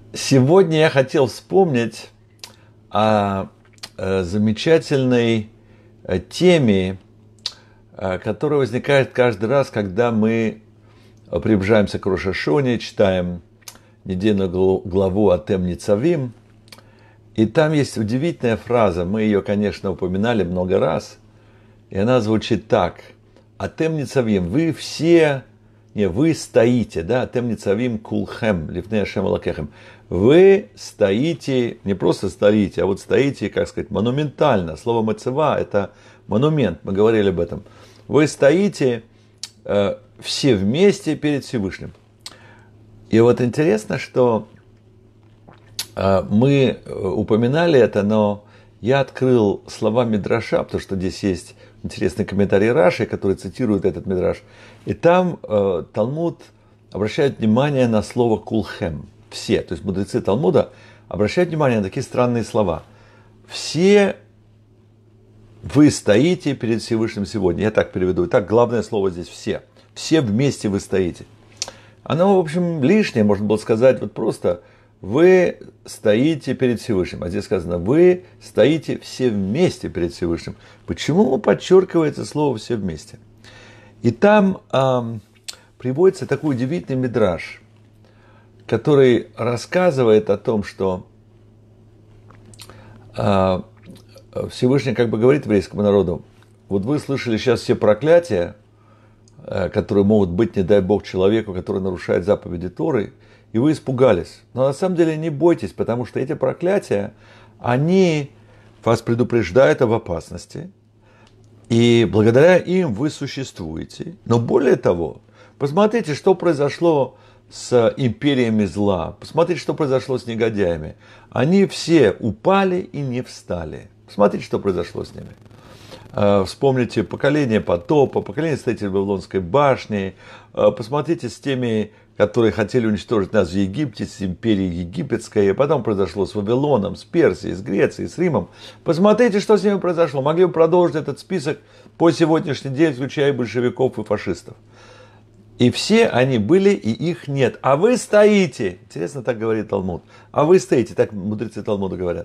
Сегодня я хотел вспомнить о замечательной теме, которая возникает каждый раз, когда мы приближаемся к Рош ха-Шоне, читаем недельную главу Атем Ницавим. И там есть удивительная фраза, мы ее, конечно, упоминали много раз, и она звучит так. Атем Ницавим, вы все, вы стоите, да, Атем Ницавим кулхем, лифней Ашем Элокехем. Вы стоите, не просто стоите, а вот стоите, как сказать, монументально. Слово мецева – это монумент, мы говорили об этом. Вы стоите все вместе перед Всевышним. И вот интересно, что мы упоминали это, но я открыл слова Мидраша, потому что здесь есть интересный комментарий Раши, который цитирует этот Мидраш. И там Талмуд обращает внимание на слово «кулхем». Все, то есть мудрецы Талмуда обращают внимание на такие странные слова. Все вы стоите перед Всевышним сегодня. Я так переведу. Итак, главное слово здесь «все». Все вместе вы стоите. Оно, в общем, лишнее, можно было сказать, вот просто вы стоите перед Всевышним. А здесь сказано, вы стоите все вместе перед Всевышним. Почему подчеркивается слово «все вместе»? И там приводится такой удивительный мидраш, который рассказывает о том, что Всевышний как бы говорит еврейскому народу, вот вы слышали сейчас все проклятия, которые могут быть, не дай Бог, человеку, который нарушает заповеди Торы, и вы испугались. Но на самом деле не бойтесь, потому что эти проклятия, они вас предупреждают об опасности, и благодаря им вы существуете. Но более того, посмотрите, что произошло с империями зла. Посмотрите, что произошло с негодяями. Они все упали и не встали. Посмотрите, что произошло с ними. Вспомните поколение потопа, поколение строителей Вавилонской башни. Посмотрите с теми, которые хотели уничтожить нас в Египте, с империей египетской. И потом произошло с Вавилоном, с Персией, с Грецией, с Римом. Посмотрите, что с ними произошло. Могли бы продолжить этот список по сегодняшний день, включая большевиков и фашистов. И все они были, и их нет. А вы стоите. Интересно, так говорит Талмуд. А вы стоите, так мудрецы Талмуда говорят.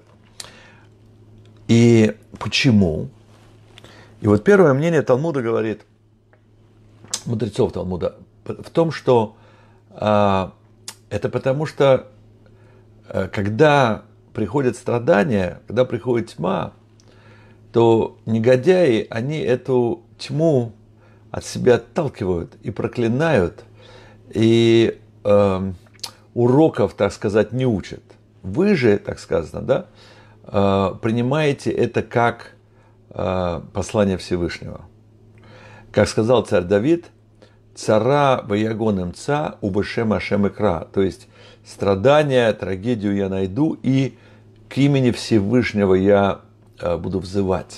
И почему? И вот первое мнение Талмуда говорит, мудрецов Талмуда, в том, что это потому, что когда приходят страдания, когда приходит тьма, то негодяи, они эту тьму от себя отталкивают и проклинают, и уроков, так сказать, не учат. Вы же, так сказано, да, принимаете это как послание Всевышнего. Как сказал царь Давид, «Цара ваягон имца убешем ашем икра», то есть страдания, трагедию я найду, и к имени Всевышнего я буду взывать.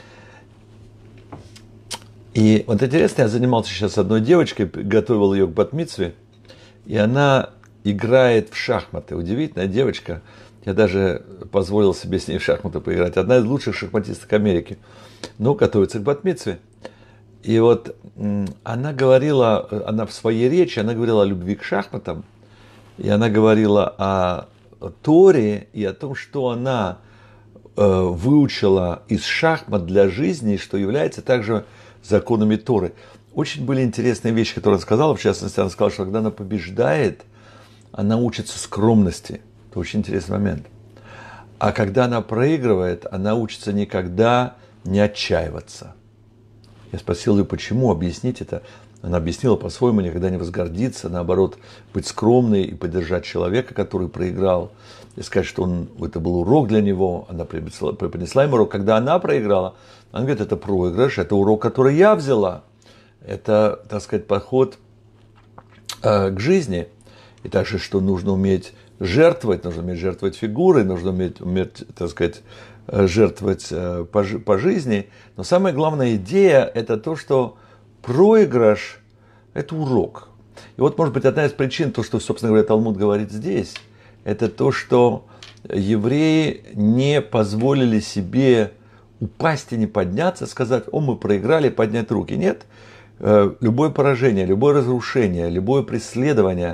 И вот интересно, я занимался сейчас с одной девочкой, готовил ее к бат-мицве, и она играет в шахматы. Удивительная девочка. Я даже позволил себе с ней в шахматы поиграть. Одна из лучших шахматисток Америки. Но готовится к бат-мицве. И вот она говорила, она в своей речи, она говорила о любви к шахматам. И она говорила о Торе и о том, что она выучила из шахмат для жизни, что является также законами Торы. Очень были интересные вещи, которые она сказала. В частности, она сказала, что когда она побеждает, она учится скромности. Это очень интересный момент. А когда она проигрывает, она учится никогда не отчаиваться. Я спросил ее, почему, объяснить это. Она объяснила по-своему, никогда не возгордиться, наоборот, быть скромной и поддержать человека, который проиграл. И сказать, что это был урок для него. Она преподнесла ему урок. Когда она проиграла, она говорит, это проигрыш, это урок, который я взяла. Это, так сказать, подход к жизни. И также, что нужно уметь жертвовать фигурой, нужно уметь, так сказать, жертвовать по жизни. Но самая главная идея – это то, что проигрыш – это урок. И вот, может быть, одна из причин, то, что, собственно говоря, Талмуд говорит здесь, это то, что евреи не позволили себе упасть и не подняться, сказать, мы проиграли, поднять руки. Нет, любое поражение, любое разрушение, любое преследование,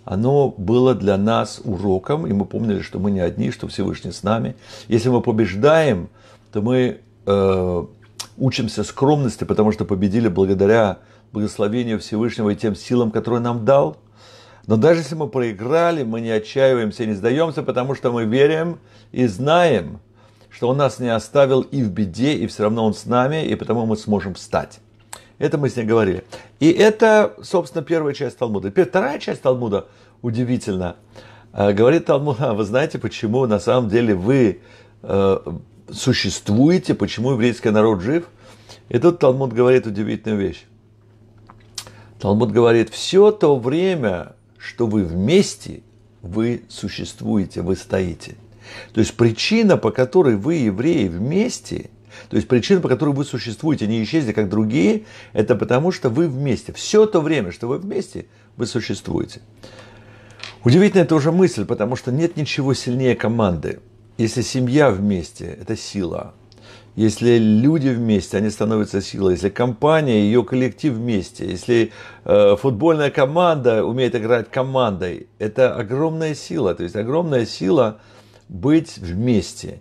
оно было для нас уроком, и мы помнили, что мы не одни, что Всевышний с нами. Если мы побеждаем, то мы учимся скромности, потому что победили благодаря благословению Всевышнего и тем силам, которые нам дал. Но даже если мы проиграли, мы не отчаиваемся и не сдаемся, потому что мы верим и знаем, что Он нас не оставил и в беде, и все равно Он с нами, и потому мы сможем встать. Это мы с ней говорили. И это, собственно, первая часть Талмуда. Теперь вторая часть Талмуда удивительна. Говорит Талмуд, вы знаете, почему на самом деле вы существуете, почему еврейский народ жив? И тут Талмуд говорит удивительную вещь. Талмуд говорит, все то время, что вы вместе, вы существуете, вы стоите. То есть причина, по которой вы, евреи, вместе, то есть причина, по которой вы существуете, не исчезли, как другие, это потому, что вы вместе. Все то время, что вы вместе, вы существуете. Удивительная тоже мысль, потому что нет ничего сильнее команды. Если семья вместе, это сила. Если люди вместе, они становятся силой. Если компания, ее коллектив вместе. Если футбольная команда умеет играть командой, это огромная сила. То есть огромная сила быть вместе.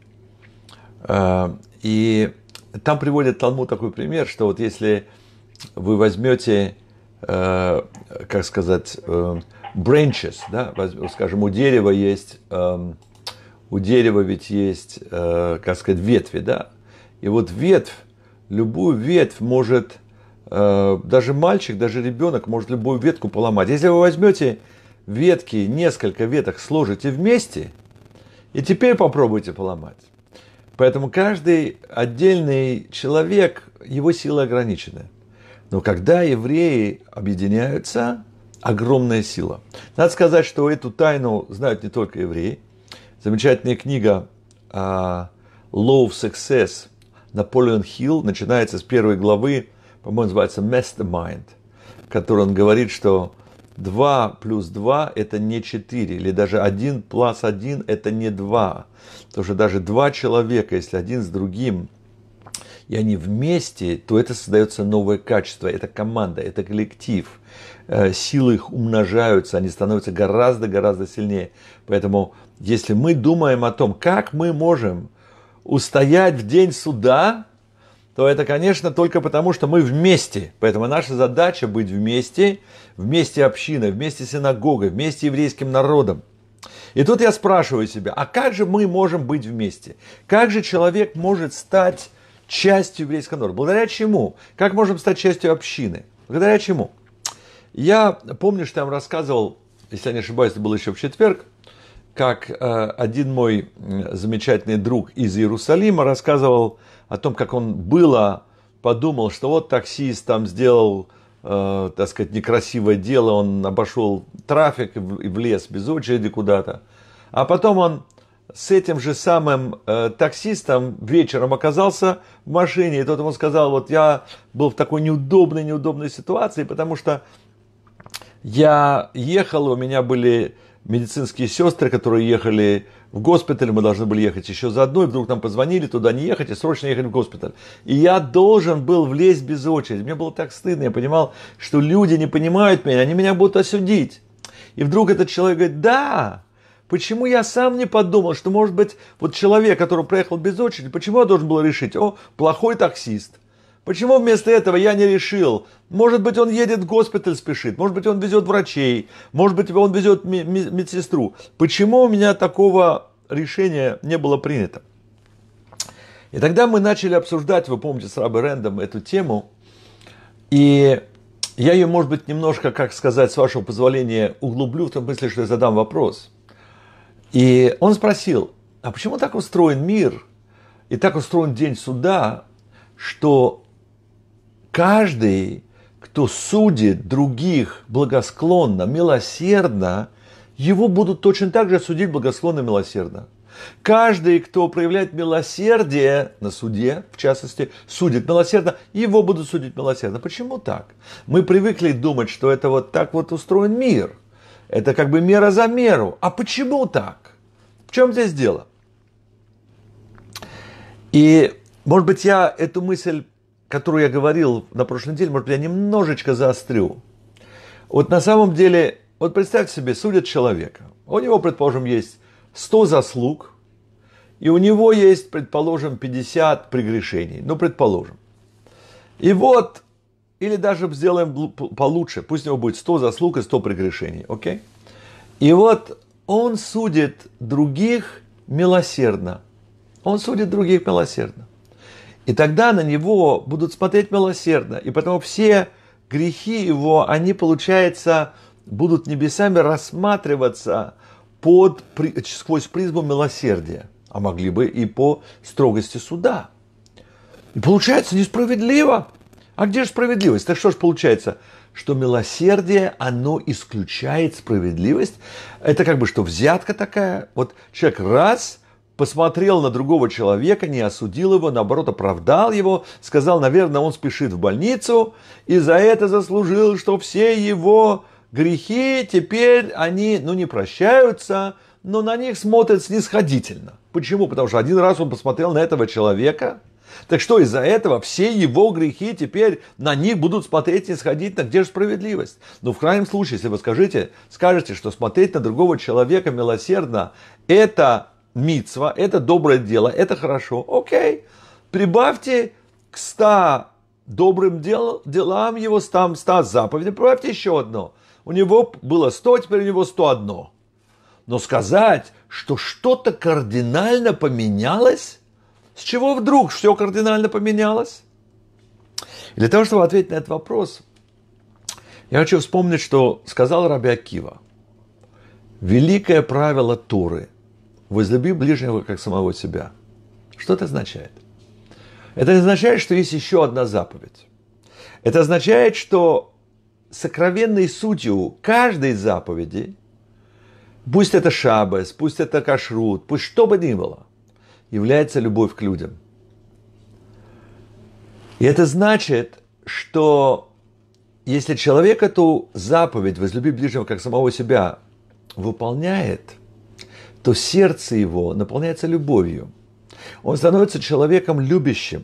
И там приводит Талмуд такой пример, что вот если вы возьмете, как сказать, branches, да, скажем, у дерева ведь есть, как сказать, ветви, да, и вот ветвь, любую ветвь может, даже мальчик, даже ребенок может любую ветку поломать. Если вы возьмете ветки, несколько веток сложите вместе, и теперь попробуйте поломать. Поэтому каждый отдельный человек, его сила ограничена. Но когда евреи объединяются, огромная сила. Надо сказать, что эту тайну знают не только евреи. Замечательная книга Law of Success Наполеон Хилл начинается с первой главы, по-моему, называется Mastermind, в которой он говорит, что 2 плюс 2 это не 4, или даже 1 плюс 1 это не 2. Потому что даже два человека, если один с другим, и они вместе, то это создается новое качество. Это команда, это коллектив. Силы их умножаются, они становятся гораздо-гораздо сильнее. Поэтому, если мы думаем о том, как мы можем устоять в день суда, то это, конечно, только потому, что мы вместе. Поэтому наша задача быть вместе, вместе общиной, вместе синагогой, вместе еврейским народом. И тут я спрашиваю себя, а как же мы можем быть вместе? Как же человек может стать частью еврейского народа? Благодаря чему? Как можем стать частью общины? Благодаря чему? Я помню, что я вам рассказывал, если я не ошибаюсь, это было еще в четверг, как один мой замечательный друг из Иерусалима рассказывал о том, как он подумал, что вот таксист там сделал, так сказать, некрасивое дело, он обошел трафик и влез без очереди куда-то. А потом он с этим же самым таксистом вечером оказался в машине, и тот ему сказал, вот я был в такой неудобной ситуации, потому что я ехал, у меня были медицинские сестры, которые ехали в госпиталь, мы должны были ехать еще заодно, и вдруг нам позвонили, туда не ехать, и срочно ехать в госпиталь. И я должен был влезть без очереди. Мне было так стыдно, я понимал, что люди не понимают меня, они меня будут осудить. И вдруг этот человек говорит, да, почему я сам не подумал, что может быть вот человек, который проехал без очереди, почему я должен был решить, плохой таксист. Почему вместо этого я не решил? Может быть, он едет в госпиталь, спешит. Может быть, он везет врачей. Может быть, он везет медсестру. Почему у меня такого решения не было принято? И тогда мы начали обсуждать, вы помните, с Рабби Рэндом эту тему. И я ее, может быть, немножко, как сказать, с вашего позволения, углублю в том смысле, что я задам вопрос. И он спросил, а почему так устроен мир и так устроен день суда, что каждый, кто судит других благосклонно, милосердно, его будут точно так же судить благосклонно, милосердно. Каждый, кто проявляет милосердие на суде, в частности, судит милосердно, его будут судить милосердно. Почему так? Мы привыкли думать, что это вот так вот устроен мир. Это как бы мера за меру. А почему так? В чем здесь дело? И, может быть, я эту мысль, которую я говорил на прошлой неделе, может быть, я немножечко заострю. Вот на самом деле вот представьте себе, судят человека. У него, предположим, есть 100 заслуг, и у него есть, предположим, 50 прегрешений. Ну, предположим. И вот, или даже сделаем получше, пусть у него будет 100 заслуг и 100 прегрешений, окей? И вот он судит других милосердно. Он судит других милосердно. И тогда на него будут смотреть милосердно. И потому все грехи его, они, получается, будут небесами рассматриваться сквозь призму милосердия. А могли бы и по строгости суда. И получается несправедливо. А где же справедливость? Так что же получается? Что милосердие, оно исключает справедливость. Это как бы что, взятка такая? Вот человек раз посмотрел на другого человека, не осудил его, наоборот, оправдал его, сказал, наверное, он спешит в больницу, и за это заслужил, что все его грехи теперь, они, не прощаются, но на них смотрят снисходительно. Почему? Потому что один раз он посмотрел на этого человека, так что из-за этого все его грехи теперь на них будут смотреть снисходительно. Где же справедливость? В крайнем случае, если вы скажете, что смотреть на другого человека милосердно – это мицва, это доброе дело, это хорошо. Окей, прибавьте к 100 добрым делам его, 100 заповедям, прибавьте еще одно. У него было 100, теперь у него 101. Но сказать, что что-то кардинально поменялось, с чего вдруг все кардинально поменялось? И для того, чтобы ответить на этот вопрос, я хочу вспомнить, что сказал Раби Акива. Великое правило Торы – возлюби ближнего, как самого себя. Что это означает? Это означает, что есть еще одна заповедь. Это означает, что сокровенной сутью каждой заповеди, пусть это шаббас, пусть это кашрут, пусть что бы ни было, является любовь к людям. И это значит, что если человек эту заповедь «возлюби ближнего, как самого себя» выполняет, то сердце его наполняется любовью. Он становится человеком любящим.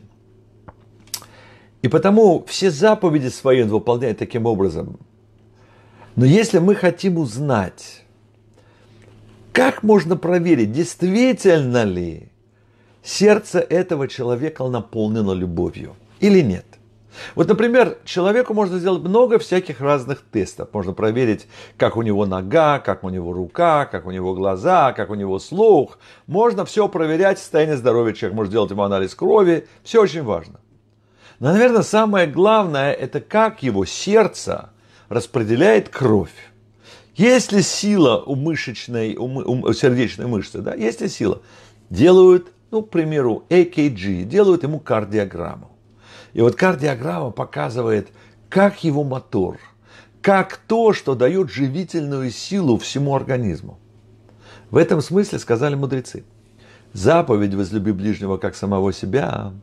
И потому все заповеди свои он выполняет таким образом. Но если мы хотим узнать, как можно проверить, действительно ли сердце этого человека наполнено любовью или нет? Вот, например, человеку можно сделать много всяких разных тестов. Можно проверить, как у него нога, как у него рука, как у него глаза, как у него слух. Можно все проверять, состояние здоровья человека. Можно сделать ему анализ крови. Все очень важно. Но, наверное, самое главное, это как его сердце распределяет кровь. Есть ли сила у сердечной мышцы? Да? Есть ли сила? Делают, к примеру, EKG, делают ему кардиограмму. И вот кардиограмма показывает, как его мотор, как то, что дает живительную силу всему организму. В этом смысле сказали мудрецы, заповедь «возлюби ближнего, как самого себя»,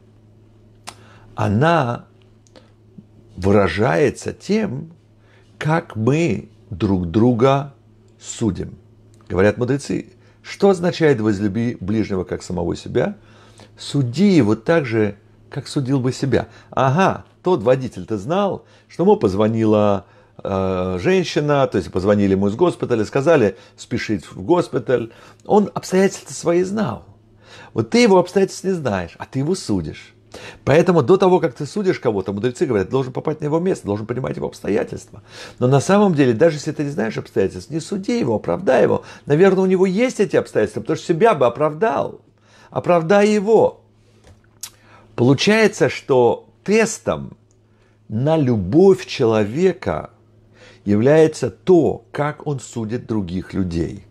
она выражается тем, как мы друг друга судим. Говорят мудрецы, что означает «возлюби ближнего, как самого себя»? Суди его так же, как судил бы себя. Ага, тот водитель-то знал, что ему позвонила женщина, то есть позвонили ему из госпиталя, сказали спешить в госпиталь. Он обстоятельства свои знал. Вот ты его обстоятельств не знаешь, а ты его судишь. Поэтому до того, как ты судишь кого-то, мудрецы говорят, ты должен попасть на его место, должен понимать его обстоятельства. Но на самом деле, даже если ты не знаешь обстоятельств, не суди его, оправдай его. Наверное, у него есть эти обстоятельства, потому что себя бы оправдал. Оправдай его. Получается, что тестом на любовь человека является то, как он судит других людей.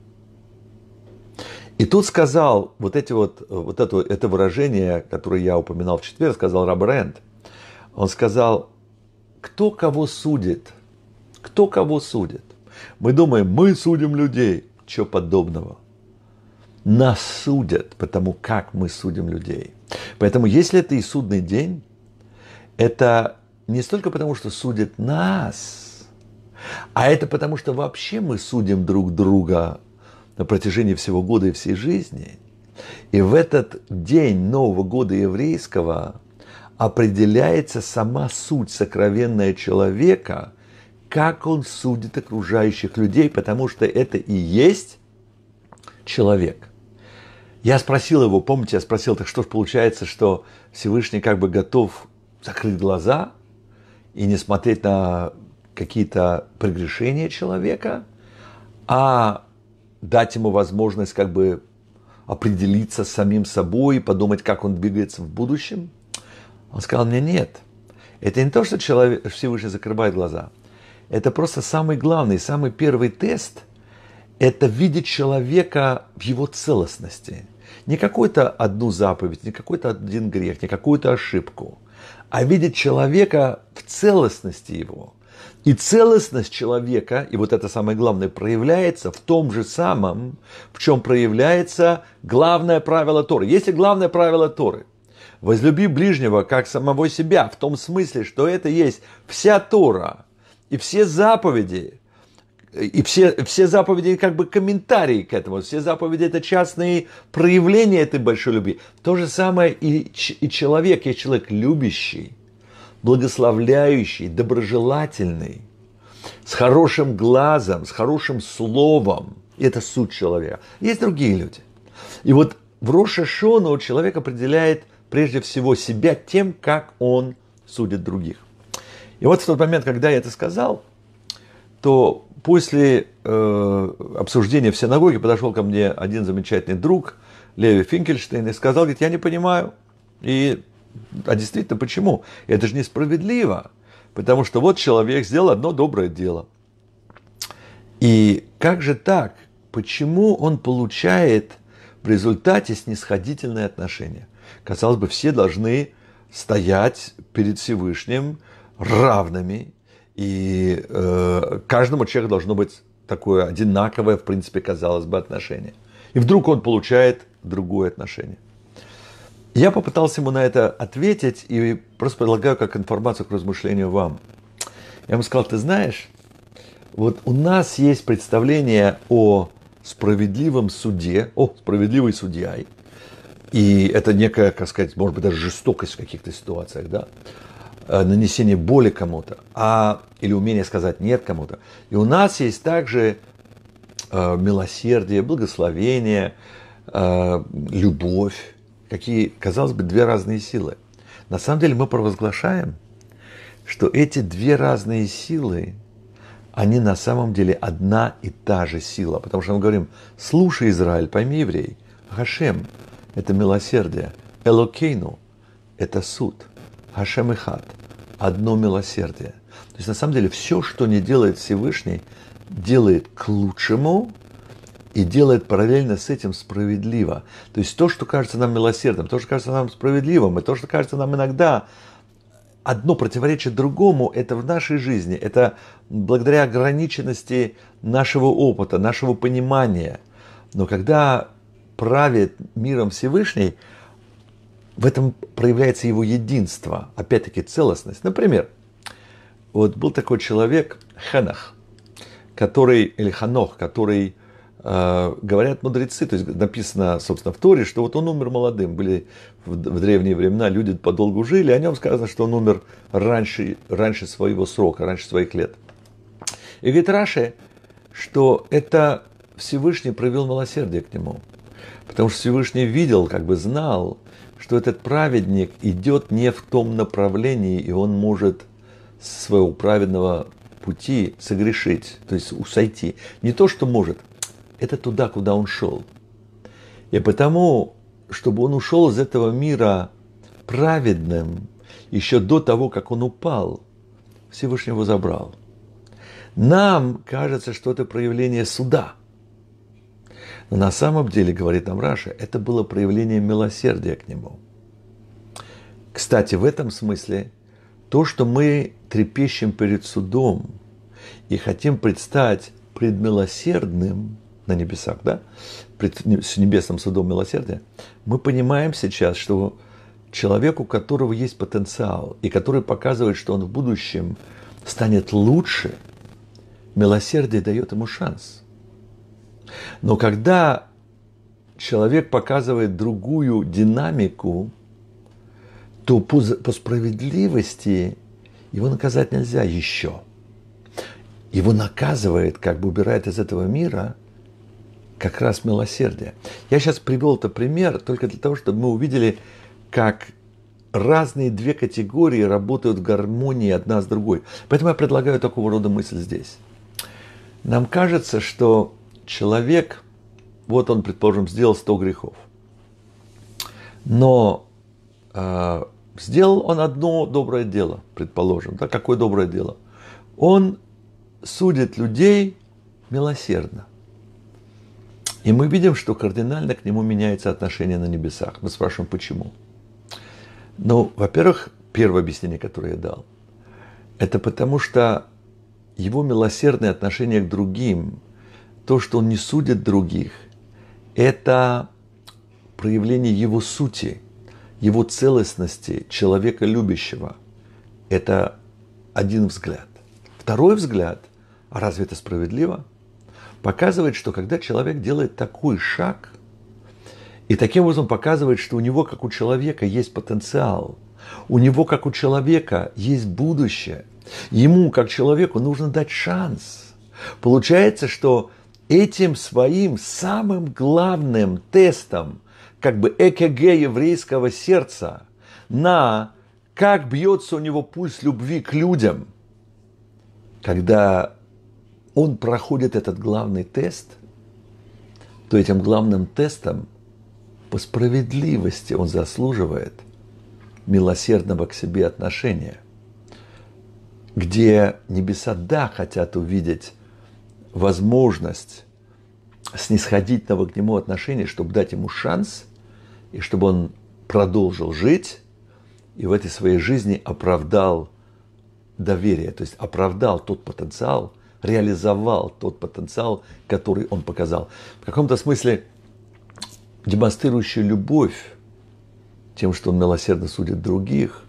И тут сказал это выражение, которое я упоминал в четверг, сказал Раб Рент. Он сказал, кто кого судит? Кто кого судит? Мы думаем, мы судим людей. Чего подобного? Нас судят, потому как мы судим людей. Поэтому, если это и судный день, это не столько потому, что судят нас, а это потому, что вообще мы судим друг друга на протяжении всего года и всей жизни. И в этот день Нового года еврейского определяется сама суть сокровенная человека, как он судит окружающих людей, потому что это и есть человек. Я спросил его, помните, я спросил, так что ж получается, что Всевышний как бы готов закрыть глаза и не смотреть на какие-то прегрешения человека, а дать ему возможность как бы определиться с самим собой, подумать, как он двигается в будущем? Он сказал мне, нет, это не то, что Всевышний закрывает глаза. Это просто самый главный, самый первый тест – это видеть человека в его целостности. Не какую-то одну заповедь, не какой-то один грех, не какую-то ошибку, а видеть человека в целостности его. И целостность человека, и вот это самое главное, проявляется в том же самом, в чем проявляется главное правило Торы. Если главное правило Торы – возлюби ближнего как самого себя, в том смысле, что это есть вся Тора и все заповеди, и все заповеди как бы комментарии к этому, все заповеди это частные проявления этой большой любви. То же самое и человек, есть человек любящий, благословляющий, доброжелательный, с хорошим глазом, с хорошим словом. И это суть человека. Есть другие люди. И вот в Рош ха-Шана человек определяет прежде всего себя тем, как он судит других. И вот в тот момент, когда я это сказал, то после обсуждения в синагоге подошел ко мне один замечательный друг, Леви Финкельштейн, и сказал, говорит, я не понимаю. А действительно, почему? Это же несправедливо. Потому что вот человек сделал одно доброе дело. И как же так? Почему он получает в результате снисходительное отношение? Казалось бы, все должны стоять перед Всевышним равными. И каждому человеку должно быть такое одинаковое, в принципе, казалось бы, отношение. И вдруг он получает другое отношение. Я попытался ему на это ответить и просто предлагаю как информацию к размышлению вам. Я ему сказал, ты знаешь, вот у нас есть представление о справедливом суде, о справедливой судьей, и это некая, как сказать, может быть, даже жестокость в каких-то ситуациях, да, нанесение боли кому-то, или умение сказать нет кому-то. И у нас есть также милосердие, благословение, любовь, какие, казалось бы, две разные силы. На самом деле мы провозглашаем, что эти две разные силы, они на самом деле одна и та же сила. Потому что мы говорим, слушай, Израиль, пойми, еврей, Хашем – это милосердие, Элокейну – это суд, Хашем Эхад – одно милосердие. То есть на самом деле все, что не делает Всевышний, делает к лучшему, и делает параллельно с этим справедливо. То есть то, что кажется нам милосердным, то, что кажется нам справедливым, и то, что кажется нам иногда одно противоречит другому, это в нашей жизни, это благодаря ограниченности нашего опыта, нашего понимания. Но когда правит миром Всевышний, в этом проявляется его единство, опять-таки целостность. Например, вот был такой человек Хенах, или Ханох, который говорят мудрецы, то есть написано, собственно, в Торе, что вот он умер молодым. Были в древние времена люди подолгу жили, о нем сказано, что он умер раньше своего срока, раньше своих лет. И говорит Раши, что это Всевышний проявил милосердие к нему. Потому что Всевышний видел, как бы знал, что этот праведник идет не в том направлении, и он может со своего праведного пути согрешить, то есть сойти. Не то, что может, это туда, куда он шел. И потому, чтобы он ушел из этого мира праведным, еще до того, как он упал, Всевышний его забрал. Нам кажется, что это проявление суда. Но на самом деле, говорит нам Раша, это было проявление милосердия к нему. Кстати, в этом смысле, то, что мы трепещем перед судом и хотим предстать предмилосердным на небесах, да, с небесным судом милосердия, мы понимаем сейчас, что человек, у которого есть потенциал, и который показывает, что он в будущем станет лучше, милосердие дает ему шанс. Но когда человек показывает другую динамику, то по справедливости его наказать нельзя еще. его наказывает, как бы убирает из этого мира, как раз милосердие. Я сейчас привел этот пример только для того, чтобы мы увидели, как разные две категории работают в гармонии одна с другой. Поэтому я предлагаю такого рода мысль здесь. Нам кажется, что человек, вот он, предположим, сделал 100 грехов, но сделал он одно доброе дело, предположим. Да, какое доброе дело? Он судит людей милосердно. И мы видим, что кардинально к нему меняется отношение на небесах. Мы спрашиваем, почему? Ну, во-первых, первое объяснение, которое я дал, это потому что его милосердное отношение к другим, то, что он не судит других, это проявление его сути, его целостности, человека любящего. Это один взгляд. Второй взгляд, а разве это справедливо? Показывает, что когда человек делает такой шаг, и таким образом показывает, что у него, как у человека, есть потенциал, у него, как у человека, есть будущее, ему, как человеку, нужно дать шанс. Получается, что этим своим самым главным тестом, как бы ЭКГ еврейского сердца, на как бьется у него пульс любви к людям, когда он проходит этот главный тест, то этим главным тестом по справедливости он заслуживает милосердного к себе отношения, где небеса, да, хотят увидеть возможность снисходительного к нему отношения, чтобы дать ему шанс, и чтобы он продолжил жить, и в этой своей жизни оправдал доверие, то есть оправдал тот потенциал, реализовал тот потенциал, который он показал. В каком-то смысле демонстрирующий любовь тем, что он милосердно судит других,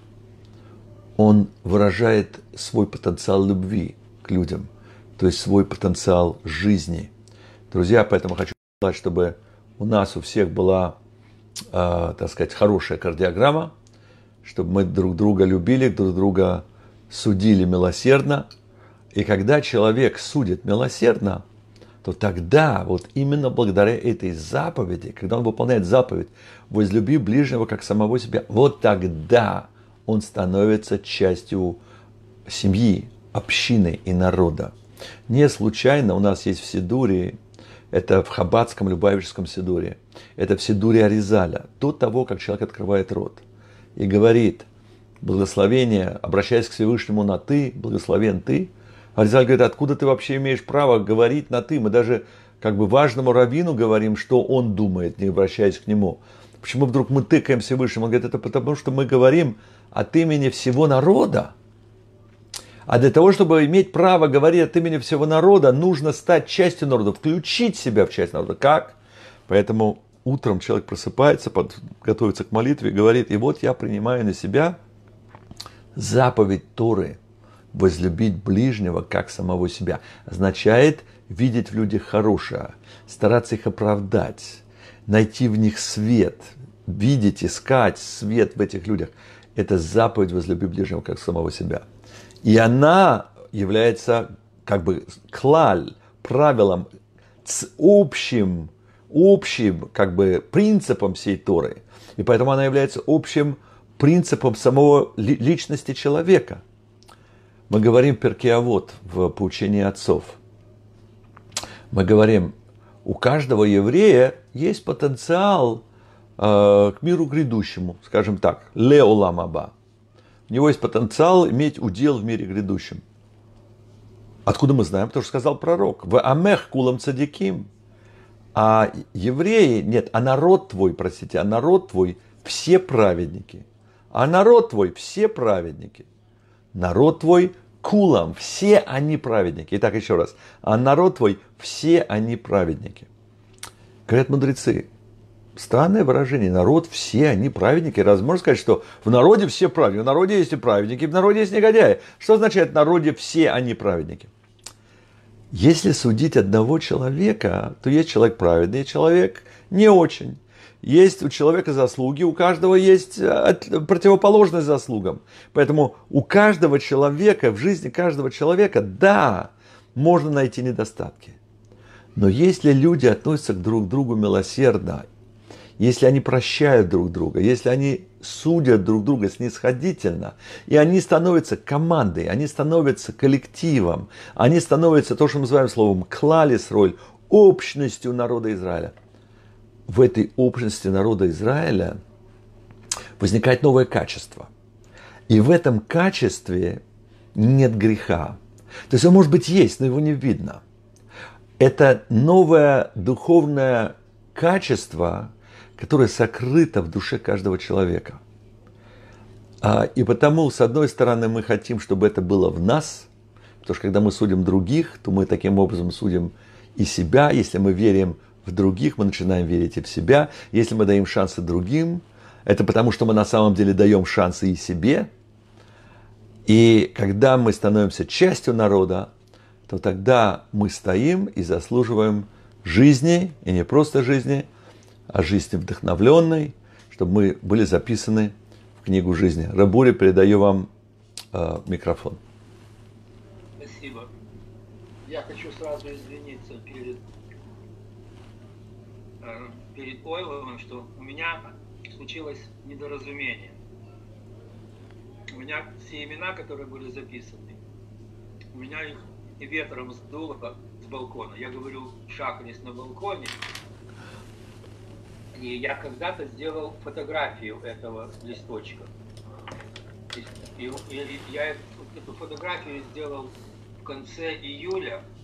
он выражает свой потенциал любви к людям, то есть свой потенциал жизни. Друзья, поэтому хочу сказать, чтобы у нас у всех была, так сказать, хорошая кардиограмма, чтобы мы друг друга любили, друг друга судили милосердно. И когда человек судит милосердно, то тогда вот именно благодаря этой заповеди, когда он выполняет заповедь «возлюби ближнего как самого себя», вот тогда он становится частью семьи, общины и народа. Не случайно у нас есть в Сидуре, это в Хаббатском Любавическом Сидуре, это в Сидуре Аризаля, до того, как человек открывает рот и говорит благословение, обращаясь к Всевышнему на «ты», благословен ты. Аризаль говорит, откуда ты вообще имеешь право говорить на «ты»? Мы даже как бы важному раввину говорим, что он думает, не обращаясь к нему. Почему вдруг мы тыкаем Всевышнему? Он говорит, это потому, что мы говорим от имени всего народа. А для того, чтобы иметь право говорить от имени всего народа, нужно стать частью народа, включить себя в часть народа. Как? Поэтому утром человек просыпается, готовится к молитве и говорит, и вот я принимаю на себя заповедь Торы, возлюбить ближнего как самого себя. Означает видеть в людях хорошее, стараться их оправдать, найти в них свет, видеть, искать свет в этих людях. Это заповедь возлюби ближнего как самого себя. И она является как бы клаль, правилом, общим как бы принципом всей Торы. И поэтому она является общим принципом самого личности человека. Мы говорим в Перкей Авот, в поучении отцов. Мы говорим, у каждого еврея есть потенциал к миру грядущему, скажем так, леолам аба. У него есть потенциал иметь удел в мире грядущем. Откуда мы знаем? Потому что сказал пророк. В амех кулам цадиким. А евреи, нет, а народ твой, простите, а народ твой все праведники. А народ твой все праведники. Народ твой кулам, все они праведники. Итак, еще раз. А народ твой все они праведники. Говорят мудрецы. Странное выражение. Народ, все они праведники. Разве можно сказать, что в народе все праведники? В народе есть и праведники, в народе есть негодяи. Что означает в народе все они праведники? Если судить одного человека, то есть человек праведный, человек не очень. Есть у человека заслуги, у каждого есть противоположность заслугам. Поэтому у каждого человека, в жизни каждого человека, да, можно найти недостатки. Но если люди относятся друг к другу милосердно, если они прощают друг друга, если они судят друг друга снисходительно, и они становятся командой, они становятся коллективом, они становятся, то, что мы называем словом «клалис», роль, общностью народа Израиля. В этой общности народа Израиля возникает новое качество. И в этом качестве нет греха. То есть он, может быть, есть, но его не видно. Это новое духовное качество, которое сокрыто в душе каждого человека. И потому, с одной стороны, мы хотим, чтобы это было в нас, потому что когда мы судим других, то мы таким образом судим и себя. Если мы верим в других, мы начинаем верить и в себя. Если мы даем шансы другим, это потому, что мы на самом деле даем шансы и себе. И когда мы становимся частью народа, то тогда мы стоим и заслуживаем жизни, и не просто жизни, а жизни вдохновленной, чтобы мы были записаны в книгу жизни. Рабури, передаю вам микрофон. Спасибо. Я хочу сразу извиниться перед Ойловым, что у меня случилось недоразумение. У меня все имена, которые были записаны, у меня их ветром сдуло с балкона. Я говорю «шахрис» на балконе. И я когда-то сделал фотографию этого листочка. И я эту фотографию сделал в конце июля